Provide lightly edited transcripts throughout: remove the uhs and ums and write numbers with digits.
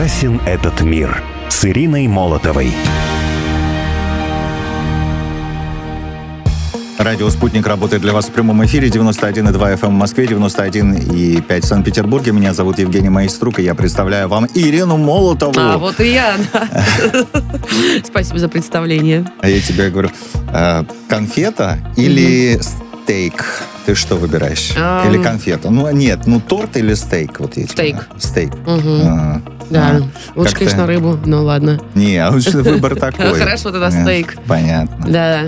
Ужасен этот мир с Ириной Молотовой. Радио «Спутник» работает для вас в прямом эфире. 91,2 FM в Москве, 91,5 в Санкт-Петербурге. Меня зовут Евгений Майструк, и я представляю вам Ирину Молотову. А, вот и я, да. Спасибо за представление. А я тебе говорю, конфета или стейк? Ты что выбираешь? Или конфета? Ну, нет, торт или стейк? Вот эти. Стейк. Стейк. Да, лучше, конечно, рыбу, но ладно. Не, лучше выбор такой. Хорошо, тогда стейк. Понятно. Да.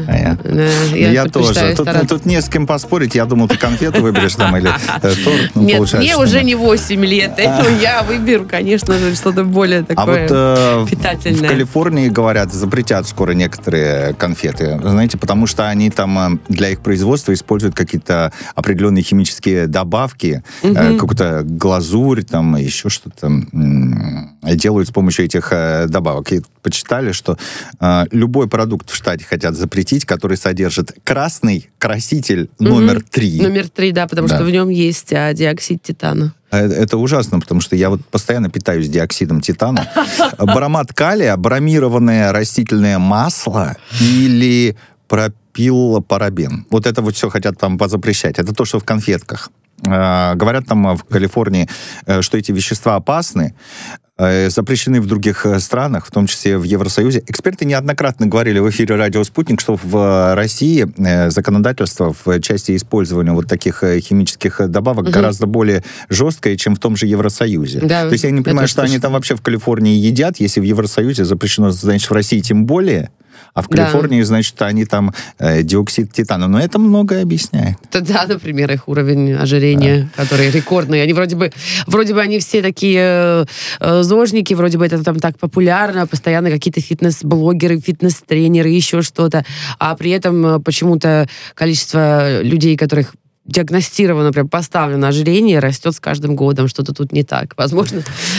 Я тоже. Тут не с кем поспорить. Я думал, ты конфету выберешь там или торт. Нет, мне уже не 8 лет. Я выберу, конечно же, что-то более такое питательное. В Калифорнии, говорят, запретят скоро некоторые конфеты. Знаете, потому что они там для их производства используют какие-то определенные химические добавки, какую-то глазурь, там еще что-то делают с помощью этих добавок. И почитали, что любой продукт в штате хотят запретить, который содержит красный краситель номер 3. Номер 3, да, потому что в нем есть диоксид титана. Это ужасно, потому что я вот постоянно питаюсь диоксидом титана. Бромат калия, бромированное растительное масло или пропилопарабен. Вот это вот все хотят там позапрещать. Это то, что в конфетках. Говорят там в Калифорнии, что эти вещества опасны, запрещены в других странах, в том числе в Евросоюзе. Эксперты неоднократно говорили в эфире «Радио Спутник», что в России законодательство в части использования вот таких химических добавок гораздо более жесткое, чем в том же Евросоюзе. Да, то есть я не понимаю, что они там вообще в Калифорнии едят, если в Евросоюзе запрещено, значит, в России тем более. А в Калифорнии, значит, они там диоксид титана. Но это многое объясняет. Да, например, их уровень ожирения, который рекордный. Они вроде бы они все такие зожники, вроде бы это там так популярно, постоянно какие-то фитнес-блогеры, фитнес-тренеры, еще что-то. А при этом почему-то количество людей, которых диагностировано, прям поставлено ожирение, растет с каждым годом. Что-то тут не так. Возможно,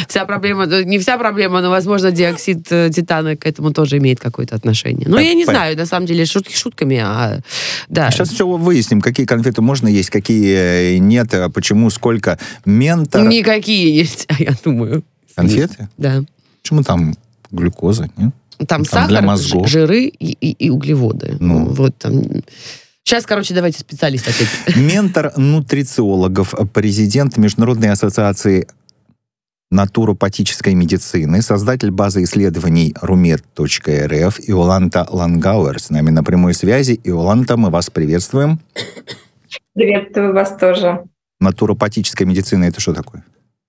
не вся проблема, но, возможно, диоксид титана к этому тоже имеет какое-то отношение. Ну, я не знаю, на самом деле, шутки шутками, да. Сейчас все выясним, какие конфеты можно есть, какие нет, почему, сколько. Ментор... Никакие есть, я думаю. Конфеты? Да. Почему там глюкоза, нет? Там сахар, жиры и углеводы. Ну. Вот там... Сейчас, давайте специалист ответит. Ментор нутрициологов, президент Международной ассоциации натуропатической медицины, создатель базы исследований rumed.rf Иоланта Лангауэр с нами на прямой связи. Иоланта, мы вас приветствуем. Приветствую вас тоже. Натуропатическая медицина — это что такое?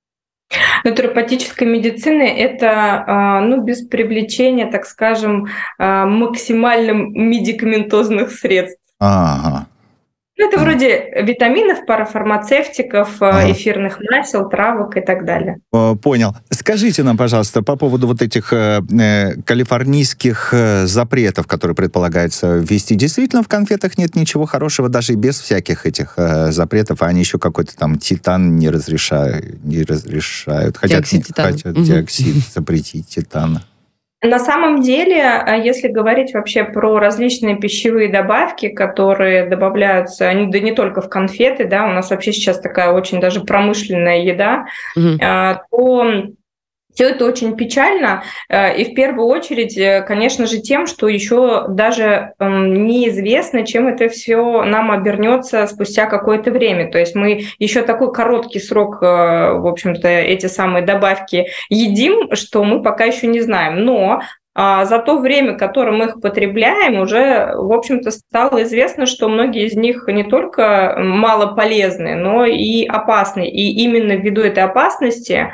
Натуропатическая медицина — это, без привлечения, так скажем, максимально медикаментозных средств. Ага. Это вроде витаминов, парафармацевтиков, эфирных масел, травок и так далее. Понял. Скажите нам, пожалуйста, по поводу вот этих калифорнийских запретов, которые предполагается ввести. Действительно, в конфетах нет ничего хорошего, даже и без всяких этих запретов, а они еще какой-то там титан не разрешают. Хотят диоксид запретить титана. На самом деле, если говорить вообще про различные пищевые добавки, которые добавляются, они да не только в конфеты, да, у нас вообще сейчас такая очень даже промышленная еда, то все это очень печально, и в первую очередь, конечно же, тем, что еще даже неизвестно, чем это все нам обернется спустя какое-то время. То есть мы еще такой короткий срок, в общем-то, эти самые добавки едим, что мы пока еще не знаем. Но за то время, которое мы их потребляем, уже, в общем-то, стало известно, что многие из них не только малополезны, но и опасны. И именно ввиду этой опасности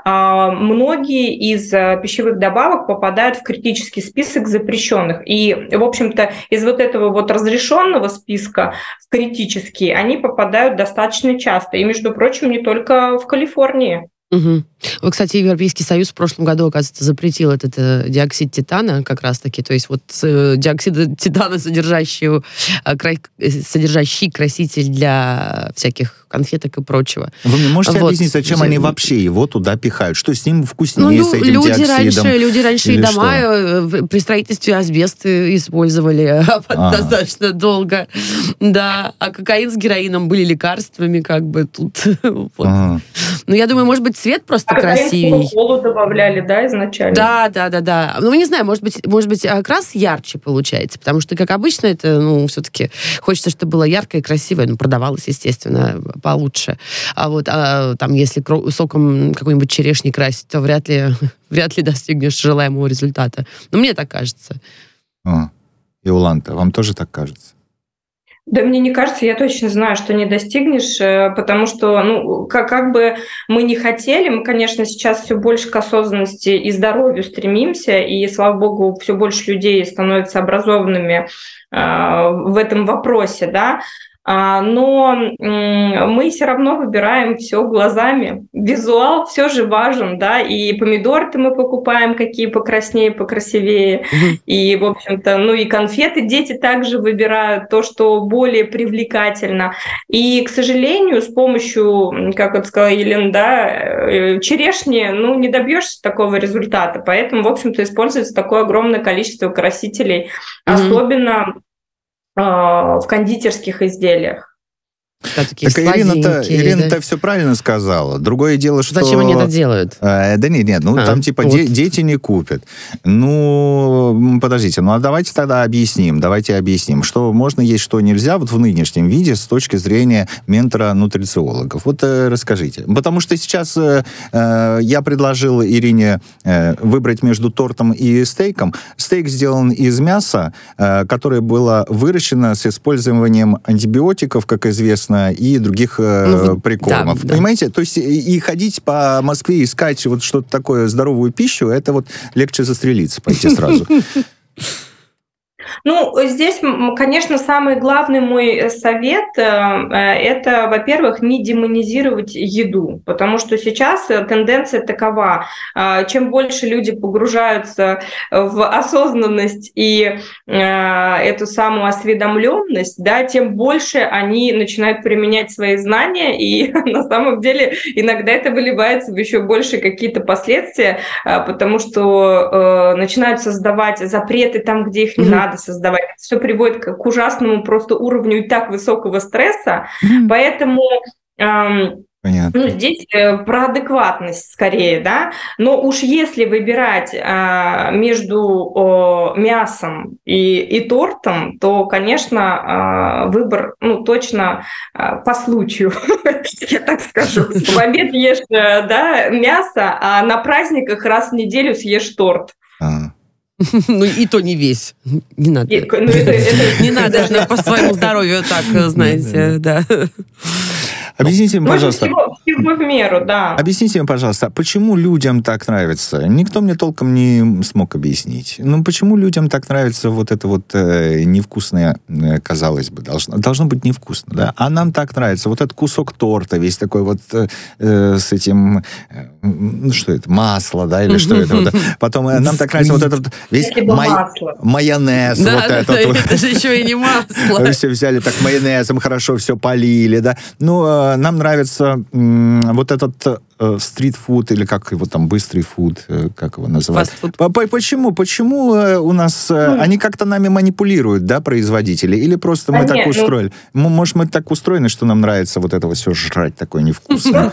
многие из пищевых добавок попадают в критический список запрещенных. И, в общем-то, из вот этого вот разрешенного списка в критический они попадают достаточно часто. И, между прочим, не только в Калифорнии. Угу. Вот, кстати, Европейский Союз в прошлом году, оказывается, запретил этот диоксид титана как раз-таки, то есть вот диоксид титана, содержащий краситель для всяких конфеток и прочего. Вы мне можете объяснить, зачем они вообще его туда пихают? Что с ним вкуснее, с этим диоксидом? Люди раньше и дома при строительстве асбест использовали достаточно долго. Да, а кокаин с героином были лекарствами, как бы тут. Но я думаю, может быть, цвет просто просто красивее. Колу добавляли, да, изначально? Да. Ну, не знаю, может быть, окрас ярче получается, потому что, как обычно, это, все-таки хочется, чтобы было яркое и красивое, продавалось, естественно, получше. А там, если соком какой-нибудь черешни красить, то вряд ли достигнешь желаемого результата. Но мне так кажется. Иоланта, вам тоже так кажется? Да, мне не кажется, я точно знаю, что не достигнешь, потому что, как бы мы ни хотели, мы, конечно, сейчас все больше к осознанности и здоровью стремимся, и, слава богу, все больше людей становятся образованными в этом вопросе, да, но мы все равно выбираем все глазами. Визуал все же важен, да, и помидоры-то мы покупаем, какие покраснее, покрасивее, и, в общем-то, и конфеты дети также выбирают то, что более привлекательно. И, к сожалению, с помощью, как вот сказала Елена, да, черешни, не добьешься такого результата, поэтому, в общем-то, используется такое огромное количество красителей, особенно в кондитерских изделиях. Да, такие так Ирина-то все правильно сказала. Другое дело, что... Зачем они это делают? Да нет, там типа вот. Дети не купят. Подождите, давайте тогда объясним. Что можно есть, что нельзя вот в нынешнем виде с точки зрения ментора-нутрициологов. Вот расскажите. Потому что сейчас я предложил Ирине выбрать между тортом и стейком. Стейк сделан из мяса, которое было выращено с использованием антибиотиков, как известно, и других прикормов. Да. Понимаете? То есть и ходить по Москве, искать вот что-то такое, здоровую пищу, это вот легче застрелиться, пойти сразу. Здесь, конечно, самый главный мой совет – это, во-первых, не демонизировать еду, потому что сейчас тенденция такова. Чем больше люди погружаются в осознанность и эту самую осведомленность, да, тем больше они начинают применять свои знания, и на самом деле иногда это выливается в еще больше какие-то последствия, потому что начинают создавать запреты там, где их не надо создавать. Это все приводит к ужасному просто уровню и так высокого стресса. Поэтому здесь про адекватность скорее, да. Но уж если выбирать между мясом и тортом, то, конечно, выбор, точно по случаю, я так скажу. В обед ешь мясо, а на праздниках раз в неделю съешь торт. И то не весь. Не надо. Не надо по своему здоровью так, знаете, да. Объясните мне, пожалуйста. Всего в меру, да. Объясните мне, пожалуйста, почему людям так нравится? Никто мне толком не смог объяснить. Почему людям так нравится вот это вот невкусное, казалось бы, должно быть невкусно, да? А нам так нравится вот этот кусок торта, весь такой вот с этим, что это, масло, да, или что это? Вот. Потом нам так нравится вот этот весь майонез. Да, вот это же еще и не масло. Все взяли так майонезом, хорошо все полили, да? Нам нравится вот этот стрит-фуд, или как его там, быстрый фуд, как его называют. Почему у нас... Они как-то нами манипулируют, да, производители? Или просто мы так устроили? Может, мы так устроены, что нам нравится вот это все жрать такое невкусное?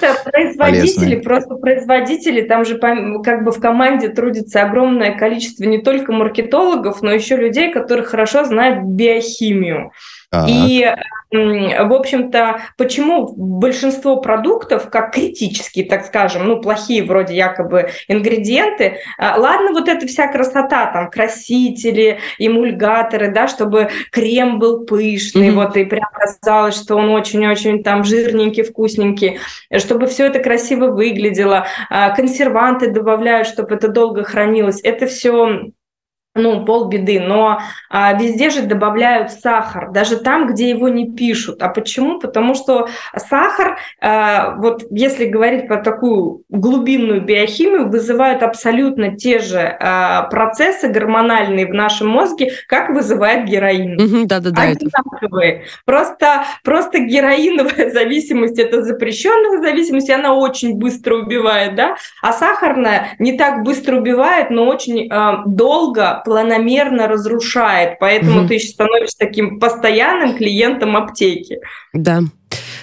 Просто производители, там же как бы в команде трудится огромное количество не только маркетологов, но еще людей, которые хорошо знают биохимию. И, в общем-то, почему большинство продуктов, как критические, так скажем, плохие вроде якобы ингредиенты, ладно, вот эта вся красота, там, красители, эмульгаторы, да, чтобы крем был пышный, вот, и прям казалось, что он очень-очень там жирненький, вкусненький, чтобы все это красиво выглядело, консерванты добавляют, чтобы это долго хранилось, это все... полбеды, но везде же добавляют сахар, даже там, где его не пишут. А почему? Потому что сахар, вот если говорить про такую глубинную биохимию, вызывает абсолютно те же процессы гормональные в нашем мозге, как вызывает героин. Одинаковые. Просто героиновая зависимость, это запрещенная зависимость, и она очень быстро убивает, да? А сахарная не так быстро убивает, но очень долго, планомерно разрушает. Поэтому ты еще становишься таким постоянным клиентом аптеки. Да.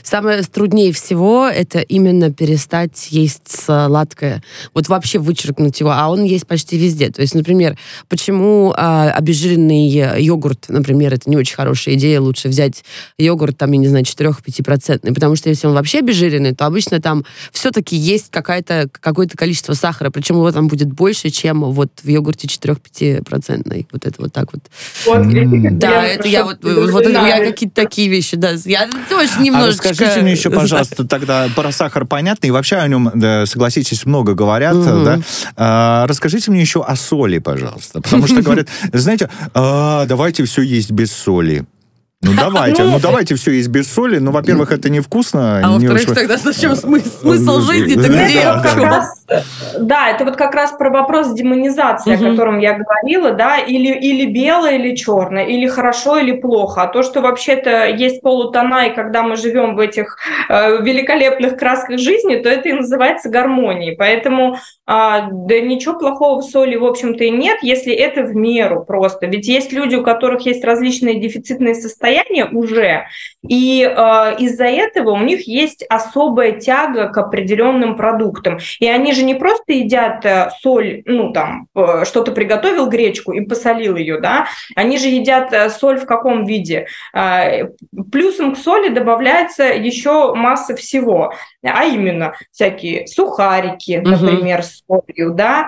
Самое труднее всего это именно перестать есть сладкое. Вот вообще вычеркнуть его, а он есть почти везде. То есть, например, почему обезжиренный йогурт, например, это не очень хорошая идея, лучше взять йогурт, там, я не знаю, 4-5%, потому что если он вообще обезжиренный, то обычно там все-таки есть какое-то количество сахара, причем его там будет больше, чем вот в йогурте 4-5%. Вот это вот так вот. Да, это я вот я какие-то такие вещи, да. Я тоже немножечко... Расскажите мне еще, пожалуйста, тогда про сахар понятно, и вообще о нем, да, согласитесь, много говорят, да. Расскажите мне еще о соли, пожалуйста, потому что говорят, знаете, давайте все есть без соли. Давайте все есть без соли. Ну, во-первых, это невкусно. А во-вторых, тогда зачем смысл жизни-то где? Да, это вот как раз про вопрос демонизации, о котором я говорила, да, или белое, или черное, или хорошо, или плохо. А то, что вообще-то есть полутона, и когда мы живем в этих великолепных красках жизни, то это и называется гармонией. Поэтому да ничего плохого в соли, в общем-то, и нет, если это в меру просто. Ведь есть люди, у которых есть различные дефицитные состояния уже, и из-за этого у них есть особая тяга к определенным продуктам. И они же не просто едят соль, что-то приготовил, гречку, и посолил ее, да, они же едят соль в каком виде? Плюсом к соли добавляется еще масса всего, а именно всякие сухарики, например, с солью, да,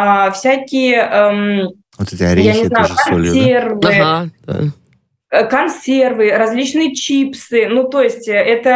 всякие, вот эти орехи тоже с солью, консервы, консервы, различные чипсы. Ну, то есть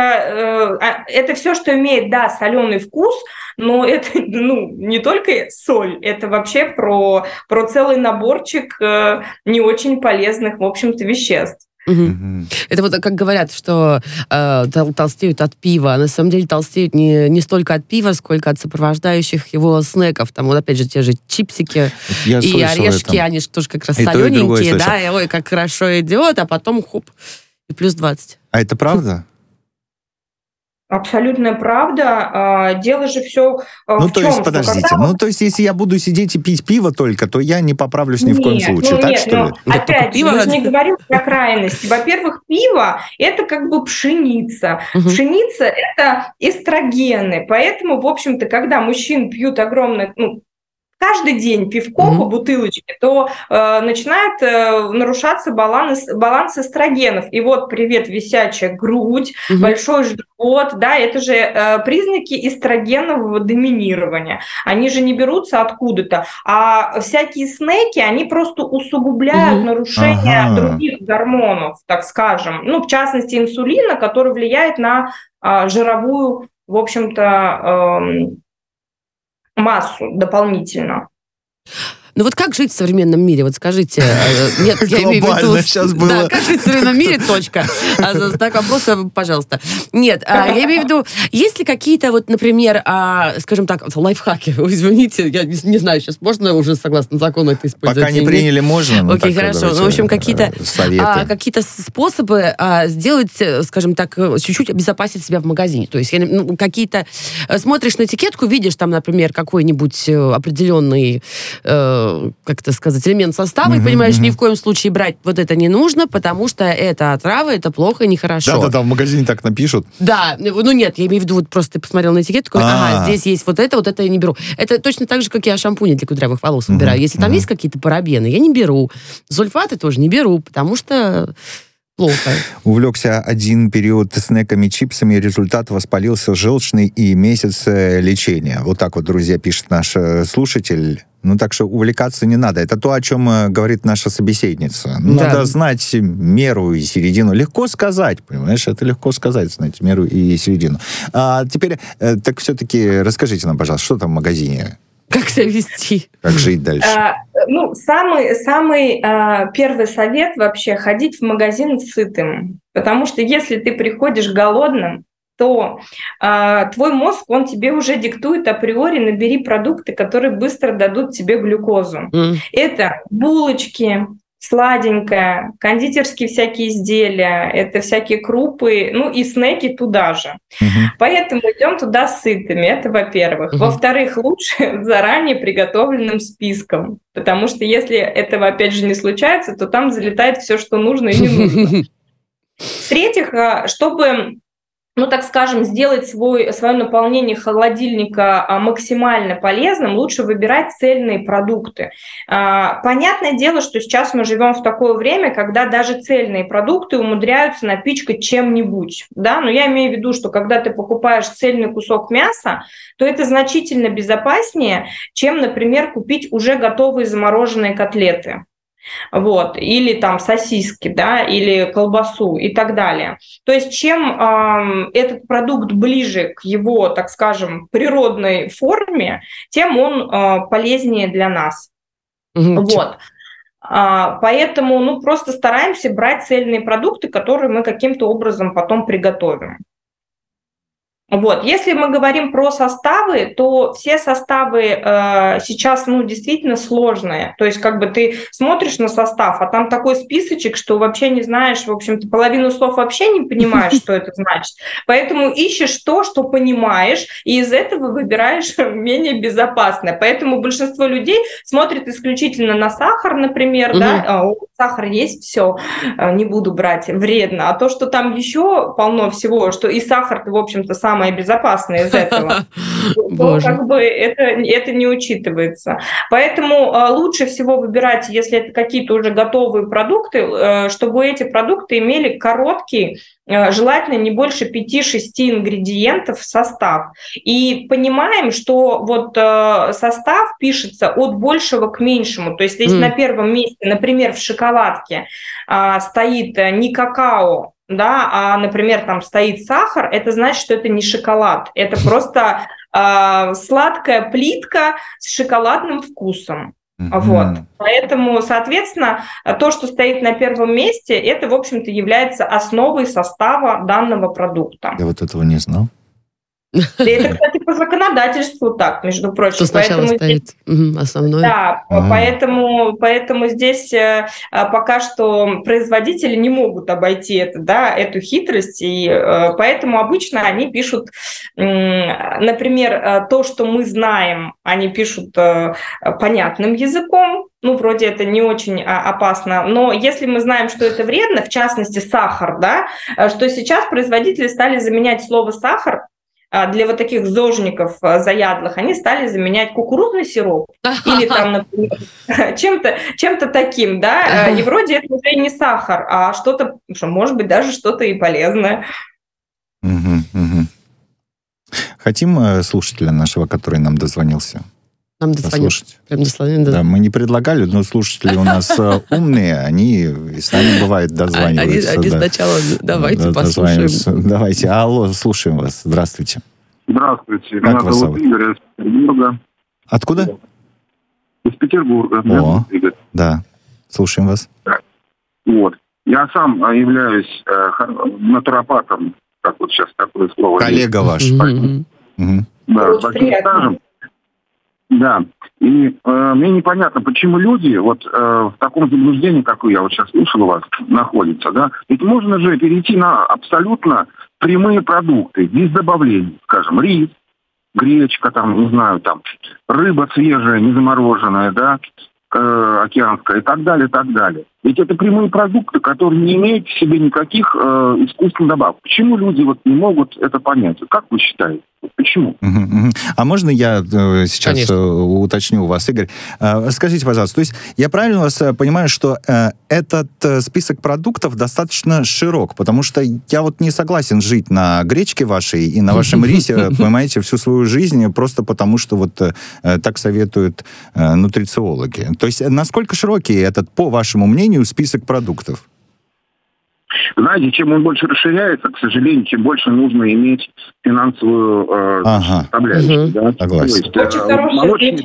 это все, что имеет, да, соленый вкус, но это не только соль, это вообще про целый наборчик не очень полезных, в общем-то, веществ. Это вот как говорят, что толстеют от пива. На самом деле толстеют не столько от пива, сколько от сопровождающих его снеков. Там вот опять же те же чипсики и орешки, они же тоже как раз солененькие, да, и ой, как хорошо идет, а потом хоп, и плюс 20. А это правда? Абсолютная правда. Дело же все в то есть, подождите. То есть, если я буду сидеть и пить пиво только, то я не поправлюсь ни в коем случае. Так, что ли? Опять же, мы же не говорим про крайности. Во-первых, пиво – это как бы пшеница. Пшеница – это эстрогены. Поэтому, в общем-то, когда мужчины пьют огромное... каждый день пивко по бутылочке, то начинает нарушаться баланс эстрогенов. И вот, привет, висячая грудь, большой живот, да, это же признаки эстрогенового доминирования. Они же не берутся откуда-то. А всякие снеки, они просто усугубляют нарушение других гормонов, так скажем. В частности, инсулина, который влияет на жировую, в общем-то, массу дополнительно. Ну вот как жить в современном мире? Вот скажите. Нет, я имею в виду... сейчас было. Да, как жить в современном мире, точка. Знак вопроса, пожалуйста. Нет, я имею в виду, есть ли какие-то, вот, например, скажем так, лайфхаки? Извините, я не знаю, сейчас можно уже согласно закону это использовать? Пока не приняли, можно. Окей, хорошо. В общем, какие-то способы сделать, скажем так, чуть-чуть обезопасить себя в магазине. То есть какие-то... Смотришь на этикетку, видишь там, например, какой-нибудь определенный как это сказать, элемент состава, и понимаешь, ни в коем случае брать вот это не нужно, потому что это отрава, это плохо, нехорошо. Да, в магазине так напишут. Да, нет, я имею в виду, вот просто ты посмотрел на этикетку, здесь есть вот это я не беру. Это точно так же, как я шампуни для кудрявых волос выбираю. Если там есть какие-то парабены, я не беру. Сульфаты тоже не беру, потому что плохо. Увлекся один период снеками, чипсами, результат воспалился желчный и месяц лечения. Вот так вот, друзья, пишет наш слушатель. Так что увлекаться не надо. Это то, о чем говорит наша собеседница. Надо знать меру и середину. Легко сказать, понимаешь? Это легко сказать, знать меру и середину. А теперь, так все-таки расскажите нам, пожалуйста, что там в магазине? Как себя вести? Как жить дальше? Самый первый совет вообще — ходить в магазин сытым. Потому что если ты приходишь голодным, то твой мозг, он тебе уже диктует априори: набери продукты, которые быстро дадут тебе глюкозу. Это булочки, сладенькое, кондитерские всякие изделия, это всякие крупы, и снеки туда же. Поэтому идем туда сытыми, это во-первых. Во-вторых, лучше заранее приготовленным списком, потому что если этого опять же не случается, то там залетает все, что нужно и не нужно. В-третьих, чтобы так скажем, сделать свое наполнение холодильника максимально полезным, лучше выбирать цельные продукты. Понятное дело, что сейчас мы живем в такое время, когда даже цельные продукты умудряются напичкать чем-нибудь. Да? Но я имею в виду, что когда ты покупаешь цельный кусок мяса, то это значительно безопаснее, чем, например, купить уже готовые замороженные котлеты. Вот, или там сосиски, да, или колбасу и так далее. То есть чем этот продукт ближе к его, так скажем, природной форме, тем он полезнее для нас. Вот. Поэтому просто стараемся брать цельные продукты, которые мы каким-то образом потом приготовим. Вот. Если мы говорим про составы, то все составы сейчас действительно сложные. То есть как бы ты смотришь на состав, а там такой списочек, что вообще не знаешь, в общем-то, половину слов вообще не понимаешь, что это значит. Поэтому ищешь то, что понимаешь, и из этого выбираешь менее безопасное. Поэтому большинство людей смотрит исключительно на сахар, например, да, сахар есть, все, не буду брать, вредно. А то, что там еще полно всего, что и сахар-то, в общем-то, самое безопасное из этого, то как бы это не учитывается. Поэтому лучше всего выбирать, если это какие-то уже готовые продукты, чтобы эти продукты имели короткий, желательно не больше 5-6 ингредиентов в состав. И понимаем, что вот состав пишется от большего к меньшему. То есть если на первом месте, например, в шоколадке стоит не какао, да, а, например, там стоит сахар, это значит, что это не шоколад, это просто сладкая плитка с шоколадным вкусом. Вот. Поэтому, соответственно, то, что стоит на первом месте, это, в общем-то, является основой состава данного продукта. Я вот этого не знал. Это, кстати, по законодательству так, между прочим. Что сначала стоит основное. Да, поэтому здесь пока что производители не могут обойти это, да, эту хитрость, и поэтому обычно они пишут, например, то, что мы знаем, они пишут понятным языком. Вроде это не очень опасно, но если мы знаем, что это вредно, в частности, сахар, да, что сейчас производители стали заменять слово «сахар» для вот таких зожников заядлых, они стали заменять кукурузный сироп или там, например, чем-то таким, да, и вроде это уже не сахар, а что-то, может быть, даже что-то и полезное. Хотим слушателя нашего, который нам дозвонился? Нам дозвонился. Прям дозвонился. Да, мы не предлагали, но слушатели у нас умные, они и с нами бывает дозваниваются. Они сначала давайте послушаем. Давайте. Алло, слушаем вас. Здравствуйте. Здравствуйте. Как вас зовут? Игорь из Петербурга. Откуда? Из Петербурга. О, да. Слушаем вас. Вот. Я сам являюсь натуропатом, как вот сейчас такое слово. Коллега ваш. Да, с большим стажем. Да, и мне непонятно, почему люди вот в таком заблуждении, как я вот сейчас слушал вас, находятся, да? Ведь можно же перейти на абсолютно прямые продукты, без добавлений, скажем, рис, гречка, там, не знаю, там, рыба свежая, не замороженная, да, океанская и так далее, и так далее. Ведь это прямые продукты, которые не имеют в себе никаких искусственных добавок. Почему люди вот не могут это понять? Как вы считаете? Почему? А можно я сейчас уточню у вас, Игорь? Скажите, пожалуйста, то есть я правильно вас понимаю, что этот список продуктов достаточно широк, потому что я вот не согласен жить на гречке вашей и на вашем рисе, понимаете, всю свою жизнь, просто потому что вот так советуют нутрициологи. То есть насколько широкий этот, по вашему мнению, список продуктов? Знаете, чем он больше расширяется, к сожалению, тем больше нужно иметь финансовую составляющую. Да? Согласен. То есть,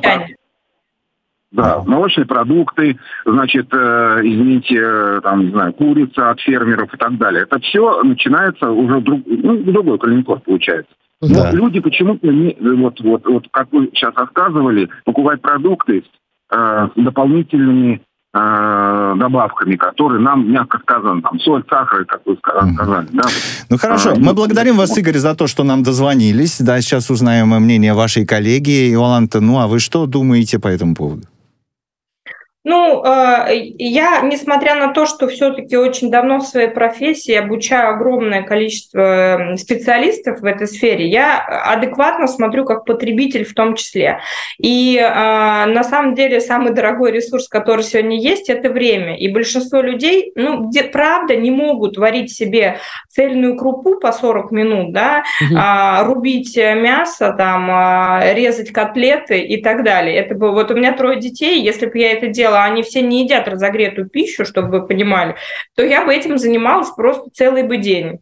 молочные продукты, значит, извините, там, не знаю, курица от фермеров и так далее. Это все начинается уже другой коленкор получается. Но люди почему-то, вот как вы сейчас рассказывали, покупают продукты с дополнительными добавками, которые нам, мягко сказано, там, соль, сахар, как вы сказали. Да? Ну, хорошо. Мы благодарим вас, Игорь, за то, что нам дозвонились. Да, сейчас узнаем мнение вашей коллеги. Иоланта, а вы что думаете по этому поводу? Я, несмотря на то, что все-таки очень давно в своей профессии обучаю огромное количество специалистов в этой сфере, я адекватно смотрю как потребитель в том числе. И на самом деле самый дорогой ресурс, который сегодня есть, это время. И большинство людей, правда, не могут варить себе цельную крупу по 40 минут, да, рубить мясо, там, резать котлеты и так далее. Это было, вот у меня 3 детей, если бы я это делала, они все не едят разогретую пищу, чтобы вы понимали, то я бы этим занималась просто целый бы день.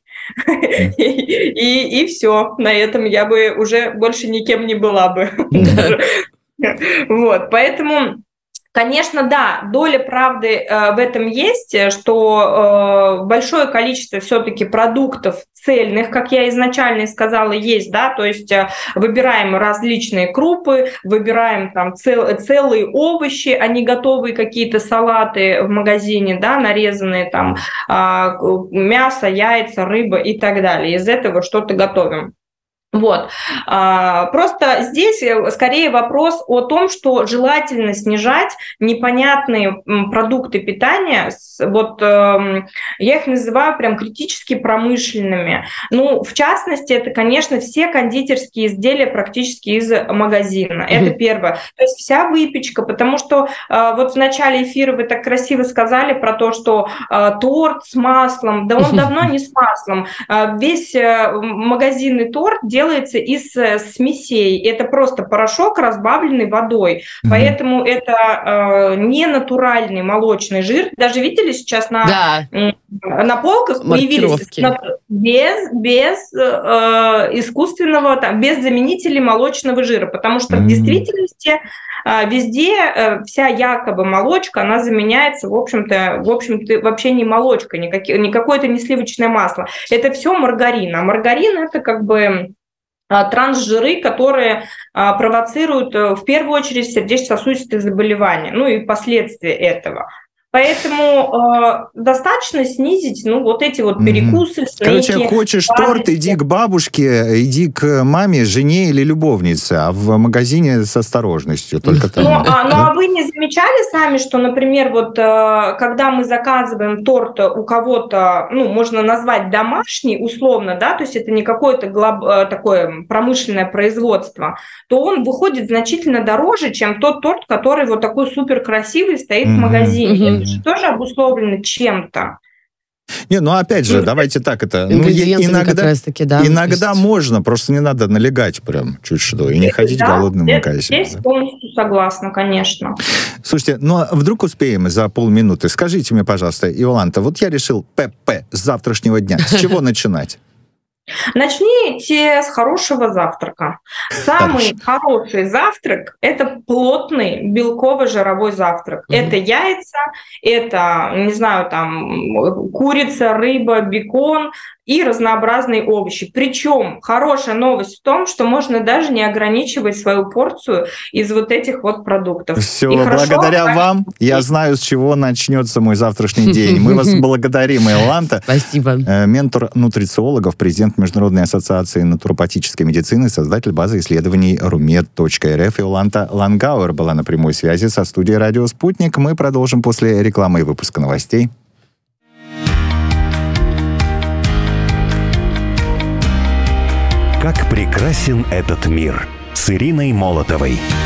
И все. На этом я бы уже больше никем не была бы. Вот, поэтому... Конечно, да, доля правды в этом есть, что большое количество все-таки продуктов цельных, как я изначально и сказала, есть, да, то есть выбираем различные крупы, выбираем там целые овощи, а не готовые какие-то салаты в магазине, да, нарезанные там мясо, яйца, рыба и так далее. Из этого что-то готовим. Вот. Просто здесь скорее вопрос о том, что желательно снижать непонятные продукты питания. Вот я их называю прям критически промышленными. В частности, это, конечно, все кондитерские изделия практически из магазина. Это первое. То есть вся выпечка, потому что вот в начале эфира вы так красиво сказали про то, что торт с маслом, да он давно не с маслом. Весь магазинный торт делается из смесей. Это просто порошок, разбавленный водой. Поэтому это не натуральный молочный жир. Даже видели сейчас на полках появились без искусственного, без заменителей молочного жира. Потому что в действительности везде вся якобы молочка, она заменяется, в общем-то вообще не молочкой, не какое-то не сливочное масло. Это все маргарин. А маргарин – это как бы трансжиры, которые провоцируют в первую очередь сердечно-сосудистые заболевания, и последствия этого. Поэтому достаточно снизить, вот эти вот перекусы, снеки. Короче, хочешь торт, иди к бабушке, иди к маме, жене или любовнице, а в магазине с осторожностью. Только там. А вы не замечали сами, что, например, вот когда мы заказываем торт у кого-то, можно назвать домашний, условно, да, то есть это не какое-то такое промышленное производство, то он выходит значительно дороже, чем тот торт, который вот такой супер красивый стоит в магазине. Это же тоже обусловлено чем-то. Не, опять же, давайте так это. Иногда можно, просто не надо налегать прям чуть что и не ходить голодным в магазин. Здесь полностью согласна, конечно. Слушайте, вдруг успеем за полминуты. Скажите мне, пожалуйста, Иоланта, вот я решил ПП с завтрашнего дня. С чего начинать? Начните с хорошего завтрака. Самый хороший завтрак – это плотный белково-жировой завтрак. Это яйца, это, не знаю, там, курица, рыба, бекон и разнообразные овощи. Причем хорошая новость в том, что можно даже не ограничивать свою порцию из вот этих вот продуктов. Все, благодаря вам я знаю, с чего начнется мой завтрашний день. Мы вас благодарим, Иоланта. Спасибо. Ментор нутрициологов, президент Международной ассоциации натуропатической медицины, создатель базы исследований rumed.rf. Иоланта Лангауэр была на прямой связи со студией «Радио Спутник». Мы продолжим после рекламы и выпуска новостей. Как прекрасен этот мир с Ириной Молотовой.